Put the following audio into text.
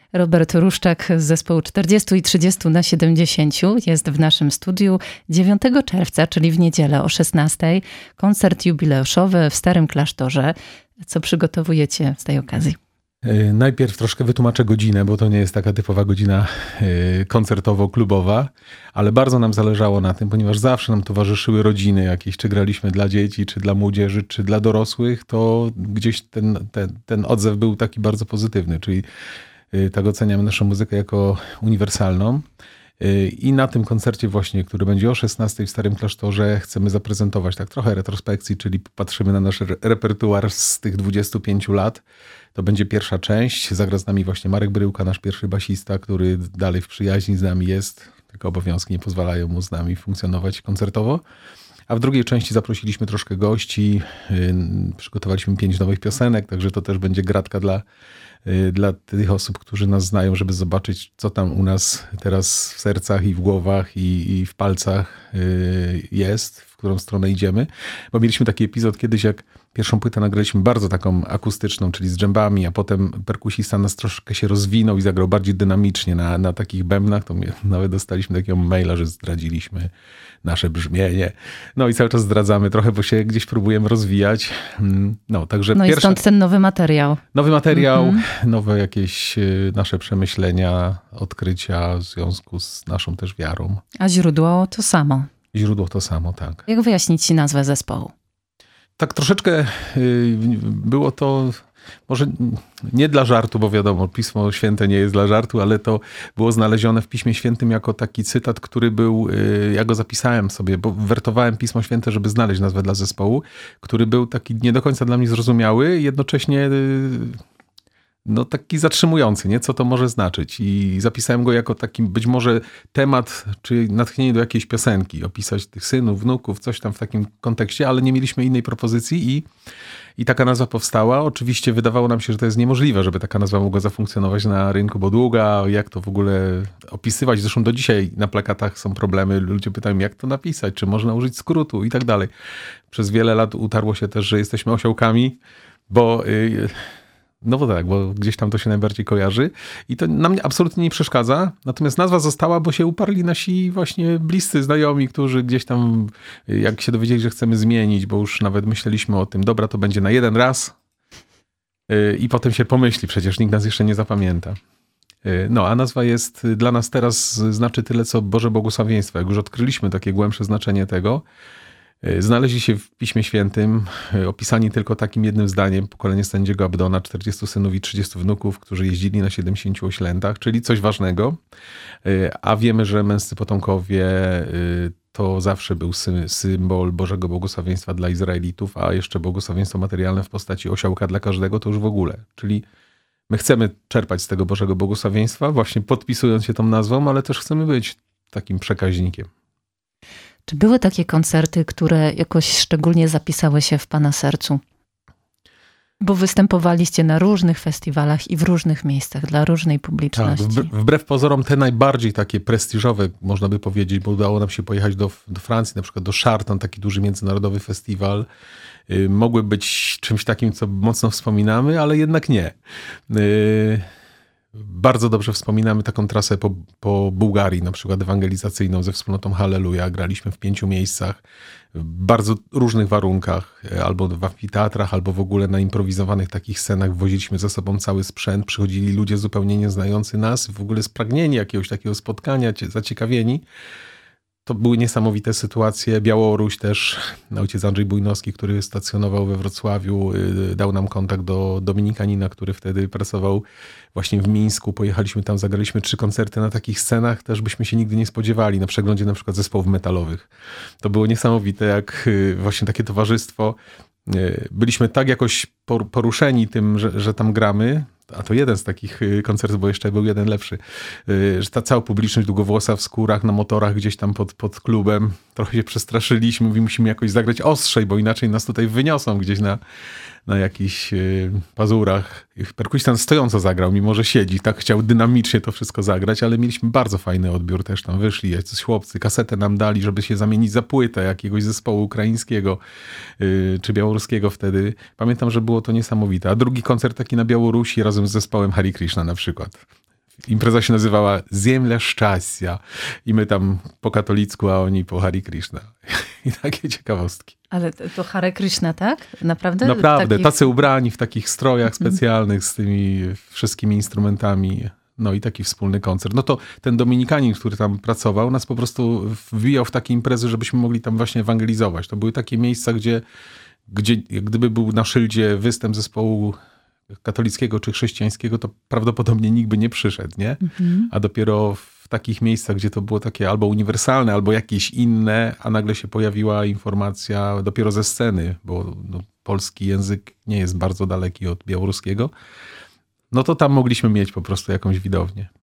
Robert Ruszczak z zespołu 40 i 30 na 70 jest w naszym studiu 9 czerwca, czyli w niedzielę o 16:00. Koncert jubileuszowy w Starym Klasztorze. Co przygotowujecie z tej okazji? Najpierw troszkę wytłumaczę godzinę, bo to nie jest taka typowa godzina koncertowo-klubowa, ale bardzo nam zależało na tym, ponieważ zawsze nam towarzyszyły rodziny jakieś, czy graliśmy dla dzieci, czy dla młodzieży, czy dla dorosłych, to gdzieś ten odzew był taki bardzo pozytywny, czyli tak oceniamy naszą muzykę jako uniwersalną. I na tym koncercie właśnie, który będzie o 16:00 w Starym Klasztorze, chcemy zaprezentować tak trochę retrospekcji, czyli patrzymy na nasz repertuar z tych 25 lat. To będzie pierwsza część. Zagra z nami właśnie Marek Bryłka, nasz pierwszy basista, który dalej w przyjaźni z nami jest. Tylko obowiązki nie pozwalają mu z nami funkcjonować koncertowo. A w drugiej części zaprosiliśmy troszkę gości. Przygotowaliśmy 5 nowych piosenek, także to też będzie gratka dla tych osób, którzy nas znają, żeby zobaczyć, co tam u nas teraz w sercach i w głowach i w palcach jest, w którą stronę idziemy. Bo mieliśmy taki epizod kiedyś, jak pierwszą płytę nagraliśmy bardzo taką akustyczną, czyli z dżembami, a potem perkusista nas troszkę się rozwinął i zagrał bardziej dynamicznie na takich bębnach. To nawet dostaliśmy takiego maila, że zdradziliśmy nasze brzmienie. No i cały czas zdradzamy trochę, bo się gdzieś próbujemy rozwijać. Także i stąd ten nowy materiał. Nowy materiał, nowe jakieś nasze przemyślenia, odkrycia w związku z naszą też wiarą. A źródło to samo. Źródło to samo, tak. Jak wyjaśnić ci nazwę zespołu? Tak troszeczkę było to może nie dla żartu, bo wiadomo, Pismo Święte nie jest dla żartu, ale to było znalezione w Piśmie Świętym jako taki cytat, który był, ja go zapisałem sobie, bo wertowałem Pismo Święte, żeby znaleźć nazwę dla zespołu, który był taki nie do końca dla mnie zrozumiały, jednocześnie taki zatrzymujący, nie? Co to może znaczyć. I zapisałem go jako taki być może temat, czy natchnienie do jakiejś piosenki, opisać tych synów, wnuków, coś tam w takim kontekście, ale nie mieliśmy innej propozycji i taka nazwa powstała. Oczywiście wydawało nam się, że to jest niemożliwe, żeby taka nazwa mogła zafunkcjonować na rynku, bo długa, jak to w ogóle opisywać. Zresztą do dzisiaj na plakatach są problemy. Ludzie pytają, jak to napisać, czy można użyć skrótu i tak dalej. Przez wiele lat utarło się też, że jesteśmy osiołkami, bo gdzieś tam to się najbardziej kojarzy i to nam absolutnie nie przeszkadza. Natomiast nazwa została, bo się uparli nasi właśnie bliscy znajomi, którzy gdzieś tam, jak się dowiedzieli, że chcemy zmienić, bo już nawet myśleliśmy o tym, dobra, to będzie na jeden raz i potem się pomyśli, przecież nikt nas jeszcze nie zapamięta. A nazwa jest dla nas teraz, znaczy tyle, co Boże Błogosławieństwo. Jak już odkryliśmy takie głębsze znaczenie tego, znaleźli się w Piśmie Świętym, opisani tylko takim jednym zdaniem, pokolenie sędziego Abdona, 40 synów i 30 wnuków, którzy jeździli na 70 oślętach, czyli coś ważnego. A wiemy, że męscy potomkowie to zawsze był symbol Bożego Błogosławieństwa dla Izraelitów, a jeszcze błogosławieństwo materialne w postaci osiołka dla każdego to już w ogóle. Czyli my chcemy czerpać z tego Bożego Błogosławieństwa, właśnie podpisując się tą nazwą, ale też chcemy być takim przekaźnikiem. Czy były takie koncerty, które jakoś szczególnie zapisały się w Pana sercu? Bo występowaliście na różnych festiwalach i w różnych miejscach, dla różnej publiczności. Tak, wbrew pozorom te najbardziej takie prestiżowe, można by powiedzieć, bo udało nam się pojechać do Francji, na przykład do Chartres, taki duży międzynarodowy festiwal. Mogły być czymś takim, co mocno wspominamy, ale jednak nie. Bardzo dobrze wspominamy taką trasę po Bułgarii, na przykład ewangelizacyjną ze wspólnotą Halleluja. Graliśmy w 5 miejscach, w bardzo różnych warunkach, albo w amfiteatrach, albo w ogóle na improwizowanych takich scenach. Woziliśmy ze sobą cały sprzęt, przychodzili ludzie zupełnie nieznający nas, w ogóle spragnieni jakiegoś takiego spotkania, zaciekawieni. To były niesamowite sytuacje. Białoruś też. Ojciec Andrzej Bujnowski, który stacjonował we Wrocławiu, dał nam kontakt do dominikanina, który wtedy pracował właśnie w Mińsku. Pojechaliśmy tam, zagraliśmy 3 koncerty na takich scenach. Też byśmy się nigdy nie spodziewali. Na przeglądzie na przykład zespołów metalowych. To było niesamowite, jak właśnie takie towarzystwo. Byliśmy tak jakoś poruszeni tym, że tam gramy. A to jeden z takich koncertów, bo jeszcze był jeden lepszy, że ta cała publiczność długowłosa w skórach, na motorach gdzieś tam pod klubem, trochę się przestraszyliśmy, musimy jakoś zagrać ostrzej, bo inaczej nas tutaj wyniosą gdzieś na jakichś pazurach. Perkusista stojąco zagrał, mimo że siedzi, tak chciał dynamicznie to wszystko zagrać, ale mieliśmy bardzo fajny odbiór też, tam wyszli jacyś chłopcy, kasetę nam dali, żeby się zamienić za płytę jakiegoś zespołu ukraińskiego czy białoruskiego wtedy. Pamiętam, że było to niesamowite. A drugi koncert taki na Białorusi razem z zespołem Hare Krishna na przykład. Impreza się nazywała Ziemia Szczęścia i my tam po katolicku, a oni po Hare Krishna. I takie ciekawostki. Ale to Hare Krishna, tak? Naprawdę? Naprawdę, tacy ubrani w takich strojach specjalnych z tymi wszystkimi instrumentami. No i taki wspólny koncert. No to ten Dominikanin, który tam pracował, nas po prostu wbijał w takie imprezy, żebyśmy mogli tam właśnie ewangelizować. To były takie miejsca, gdzie jak gdyby był na szyldzie występ zespołu katolickiego czy chrześcijańskiego, to prawdopodobnie nikt by nie przyszedł, nie? A dopiero w takich miejscach, gdzie to było takie albo uniwersalne, albo jakieś inne, a nagle się pojawiła informacja dopiero ze sceny, bo polski język nie jest bardzo daleki od białoruskiego, no to tam mogliśmy mieć po prostu jakąś widownię.